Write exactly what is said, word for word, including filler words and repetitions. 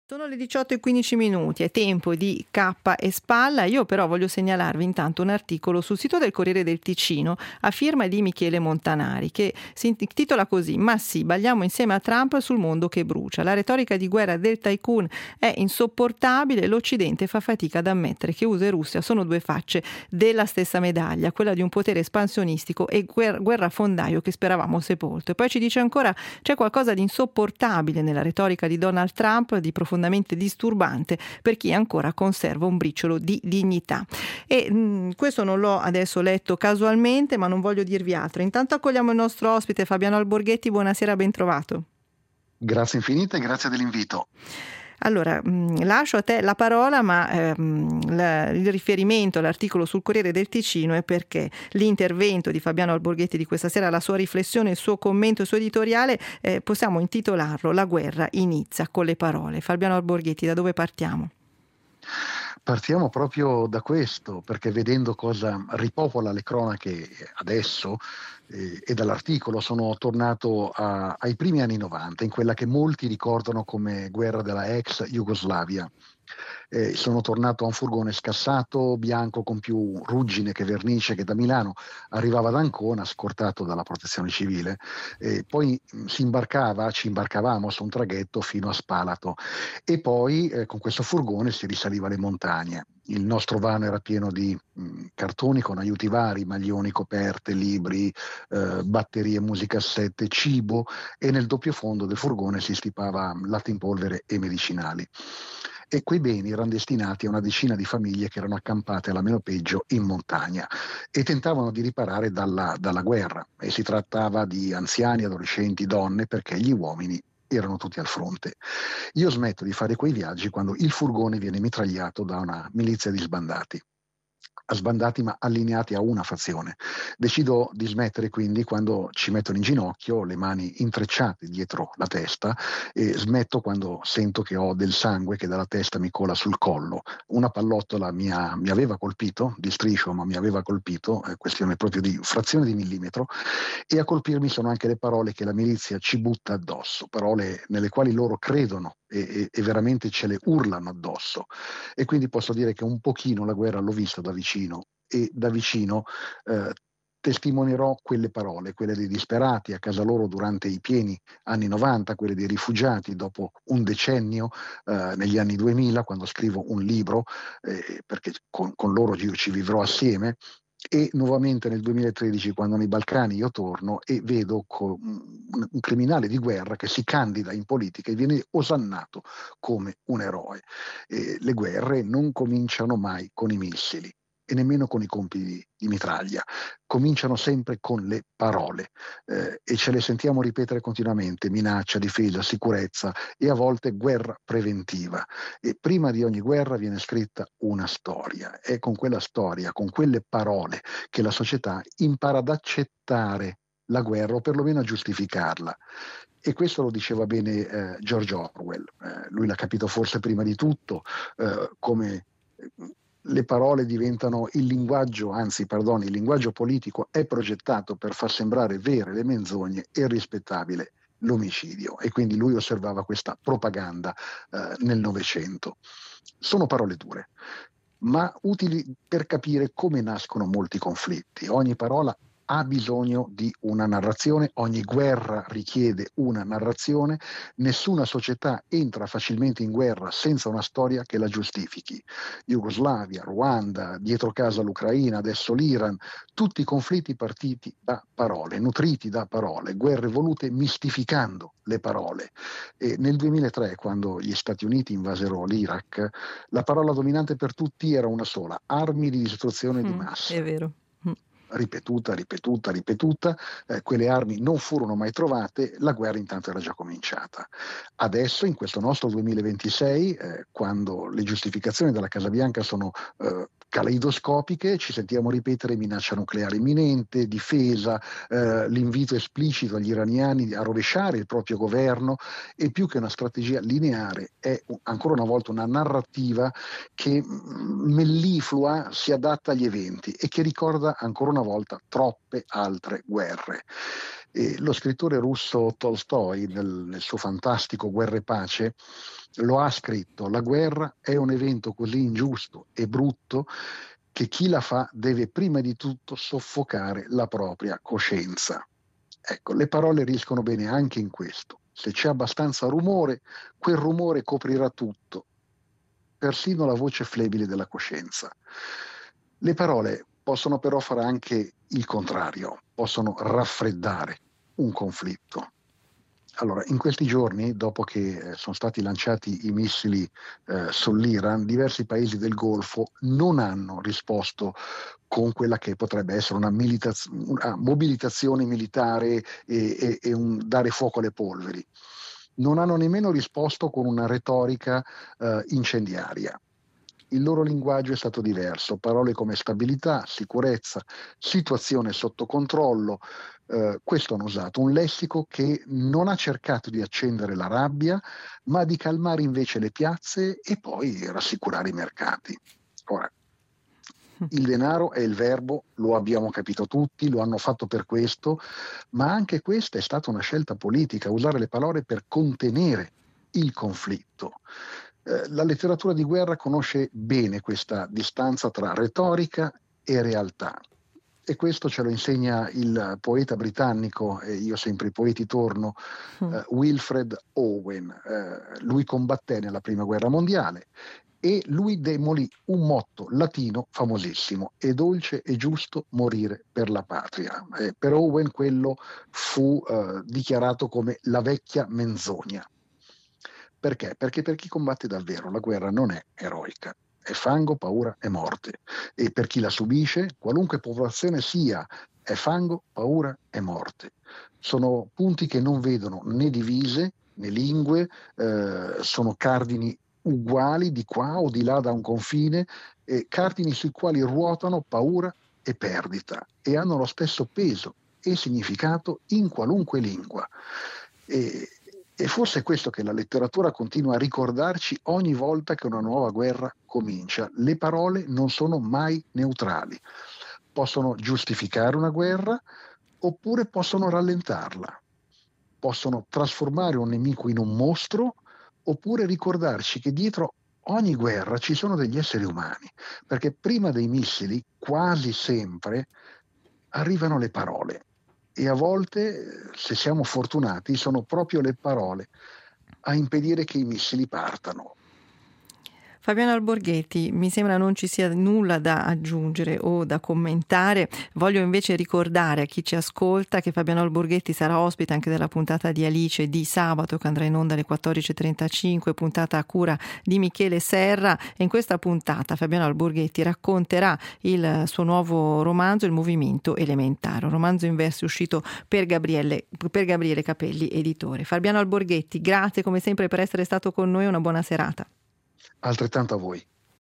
Sono le diciotto e quindici minuti, è tempo di cappa e spalla. Io però voglio segnalarvi intanto un articolo sul sito del Corriere del Ticino a firma di Michele Montanari che si intitola così: Ma sì, balliamo insieme a Trump sul mondo che brucia. La retorica di guerra del tycoon è insopportabile, l'Occidente fa fatica ad ammettere che U S A e Russia sono due facce della stessa medaglia, quella di un potere espansionistico e guer- guerrafondaio che speravamo sepolto. E poi ci dice ancora: c'è qualcosa di insopportabile nella retorica di Donald Trump, di profondamente disturbante per chi ancora conserva un briciolo di dignità. E mh, questo non l'ho adesso letto casualmente, ma non voglio dirvi altro. Intanto accogliamo il nostro ospite Fabiano Alborghetti. Buonasera, ben trovato. Grazie infinite e grazie dell'invito. Allora, mh, lascio a te la parola, ma ehm, la, il riferimento all'articolo sul Corriere del Ticino è perché l'intervento di Fabiano Alborghetti di questa sera, la sua riflessione, il suo commento, il suo editoriale, eh, possiamo intitolarlo La guerra inizia con le parole. Fabiano Alborghetti, da dove partiamo? Partiamo proprio da questo, perché vedendo cosa ripopola le cronache adesso eh, e dall'articolo sono tornato a, ai primi anni novanta, in quella che molti ricordano come guerra della ex Jugoslavia. Eh, sono tornato a un furgone scassato, bianco, con più ruggine che vernice, che da Milano arrivava ad Ancona, scortato dalla protezione civile. Eh, poi mh, si imbarcava, ci imbarcavamo su un traghetto fino a Spalato e poi eh, con questo furgone si risaliva le montagne. Il nostro vano era pieno di mh, cartoni con aiuti vari, maglioni, coperte, libri, eh, batterie, musicassette, cibo, e nel doppio fondo del furgone si stipava latte in polvere e medicinali. E quei beni erano destinati a una decina di famiglie che erano accampate alla meno peggio in montagna e tentavano di riparare dalla, dalla guerra. E si trattava di anziani, adolescenti, donne, perché gli uomini erano tutti al fronte. Io smetto di fare quei viaggi quando il furgone viene mitragliato da una milizia di sbandati. Sbandati ma allineati a una fazione. Decido di smettere quindi quando ci mettono in ginocchio, le mani intrecciate dietro la testa, e smetto quando sento che ho del sangue che dalla testa mi cola sul collo. Una pallottola mi, ha, mi aveva colpito, di striscio, ma mi aveva colpito, è questione proprio di frazione di millimetro, e a colpirmi sono anche le parole che la milizia ci butta addosso, parole nelle quali loro credono e, e, e veramente ce le urlano addosso. E quindi posso dire che un pochino la guerra l'ho vista da vicino e da vicino eh, testimonierò quelle parole, quelle dei disperati a casa loro durante i pieni anni novanta, quelle dei rifugiati dopo un decennio eh, negli anni duemila, quando scrivo un libro, eh, perché con, con loro io ci vivrò assieme, e nuovamente nel duemilatredici, quando nei Balcani io torno e vedo co- un, un criminale di guerra che si candida in politica e viene osannato come un eroe. Eh, le guerre non cominciano mai con i missili e nemmeno con i colpi di, di mitraglia, cominciano sempre con le parole eh, e ce le sentiamo ripetere continuamente: minaccia, difesa, sicurezza e a volte guerra preventiva. E prima di ogni guerra viene scritta una storia, è con quella storia, con quelle parole, che la società impara ad accettare la guerra o perlomeno a giustificarla. E questo lo diceva bene eh, George Orwell. Eh, lui l'ha capito forse prima di tutto, eh, come eh, le parole diventano il linguaggio, anzi, perdoni, il linguaggio politico è progettato per far sembrare vere le menzogne e rispettabile l'omicidio. E quindi lui osservava questa propaganda eh, nel Novecento. Sono parole dure, ma utili per capire come nascono molti conflitti. Ogni parola ha bisogno di una narrazione, ogni guerra richiede una narrazione, nessuna società entra facilmente in guerra senza una storia che la giustifichi. Jugoslavia, Ruanda, dietro casa l'Ucraina, adesso l'Iran, tutti conflitti partiti da parole, nutriti da parole, guerre volute mistificando le parole. E nel duemilatré, quando gli Stati Uniti invasero l'Iraq, la parola dominante per tutti era una sola: armi di distruzione di Mm, è massa. vero. Mm. Ripetuta, ripetuta, ripetuta, eh, quelle armi non furono mai trovate, la guerra intanto era già cominciata. Adesso, in questo nostro duemilaventisei, eh, quando le giustificazioni della Casa Bianca sono eh, caleidoscopiche, ci sentiamo ripetere minaccia nucleare imminente, difesa, eh, l'invito esplicito agli iraniani a rovesciare il proprio governo, e più che una strategia lineare è ancora una volta una narrativa che melliflua, si adatta agli eventi e che ricorda ancora una volta troppe altre guerre. E lo scrittore russo Tolstoi, nel, nel suo fantastico Guerra e Pace, lo ha scritto: la guerra è un evento così ingiusto e brutto che chi la fa deve prima di tutto soffocare la propria coscienza. Ecco, le parole riescono bene anche in questo. Se c'è abbastanza rumore, quel rumore coprirà tutto, persino la voce flebile della coscienza. Le parole possono però fare anche il contrario, possono raffreddare un conflitto. Allora, in questi giorni, dopo che sono stati lanciati i missili eh, sull'Iran, diversi paesi del Golfo non hanno risposto con quella che potrebbe essere una, militaz- una mobilitazione militare e, e, e un dare fuoco alle polveri. Non hanno nemmeno risposto con una retorica eh, incendiaria. Il loro linguaggio è stato diverso, parole come stabilità, sicurezza, situazione sotto controllo, eh, questo hanno usato, un lessico che non ha cercato di accendere la rabbia, ma di calmare invece le piazze e poi rassicurare i mercati. Ora, il denaro è il verbo, lo abbiamo capito tutti, lo hanno fatto per questo, ma anche questa è stata una scelta politica, usare le parole per contenere il conflitto. La letteratura di guerra conosce bene questa distanza tra retorica e realtà, e questo ce lo insegna il poeta britannico, e io sempre ai poeti torno, mm. uh, Wilfred Owen. Uh, lui combatté nella prima guerra mondiale e lui demolì un motto latino famosissimo: è dolce e giusto morire per la patria. Eh, per Owen quello fu uh, dichiarato come la vecchia menzogna. Perché? Perché per chi combatte davvero la guerra non è eroica, è fango, paura e morte. E per chi la subisce, qualunque popolazione sia, è fango, paura e morte. Sono punti che non vedono né divise né lingue, eh, sono cardini uguali di qua o di là da un confine, eh, cardini sui quali ruotano paura e perdita e hanno lo stesso peso e significato in qualunque lingua. E, E forse è questo che la letteratura continua a ricordarci ogni volta che una nuova guerra comincia. Le parole non sono mai neutrali. Possono giustificare una guerra oppure possono rallentarla. Possono trasformare un nemico in un mostro oppure ricordarci che dietro ogni guerra ci sono degli esseri umani. Perché prima dei missili, quasi sempre, arrivano le parole. E a volte, se siamo fortunati, sono proprio le parole a impedire che i missili partano. Fabiano Alborghetti, mi sembra non ci sia nulla da aggiungere o da commentare. Voglio invece ricordare a chi ci ascolta che Fabiano Alborghetti sarà ospite anche della puntata di Alice di sabato, che andrà in onda alle quattordici e trentacinque, puntata a cura di Michele Serra. E in questa puntata Fabiano Alborghetti racconterà il suo nuovo romanzo, Il movimento elementare, un romanzo in versi uscito per Gabriele, per Gabriele Capelli, editore. Fabiano Alborghetti, grazie come sempre per essere stato con noi, una buona serata. Altrettanto a voi.